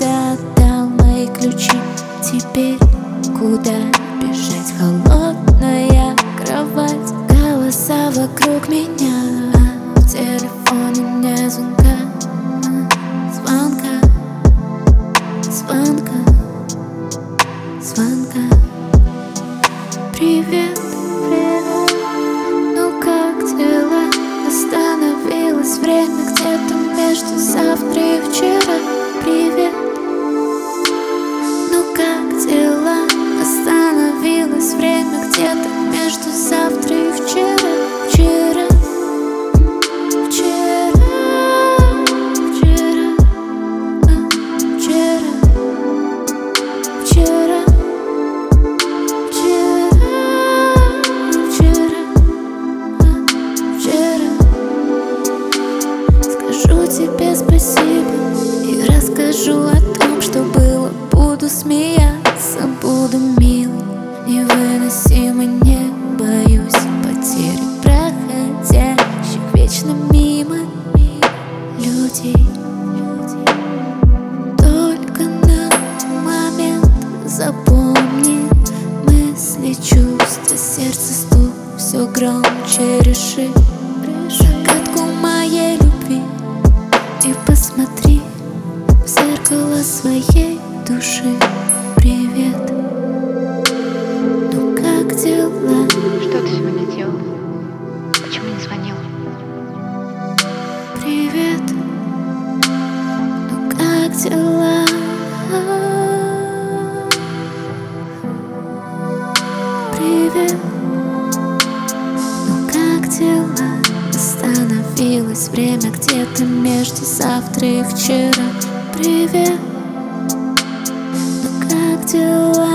когда отдал мои ключи. Теперь куда бежать? Холодная кровать, голоса вокруг меня, а в телефоне не звонка, звонка, звонка, звонка. Привет, привет, ну как дела? Остановилось время где-то между завтра и вчера. Привет, ну как дела? Остановилось время где-то между завтра и вчера. Вчера, вчера, вчера, вчера, вчера, вчера. Скажу тебе спасибо и расскажу о том, что было. Буду смеяться, буду милой, невыносимо, не боюсь потерь проходящих вечно мимо людей. Только на момент запомни мысли, чувства, сердце стук, все громче реши загадку моей любви. И посмотри в зеркало своей души. Привет, ну как дела? Что ты сегодня делал? Почему не звонил? Привет, ну как дела? Привет, ну как дела? Остановилось время где-то между завтра и вчера. Привет, ну как дела?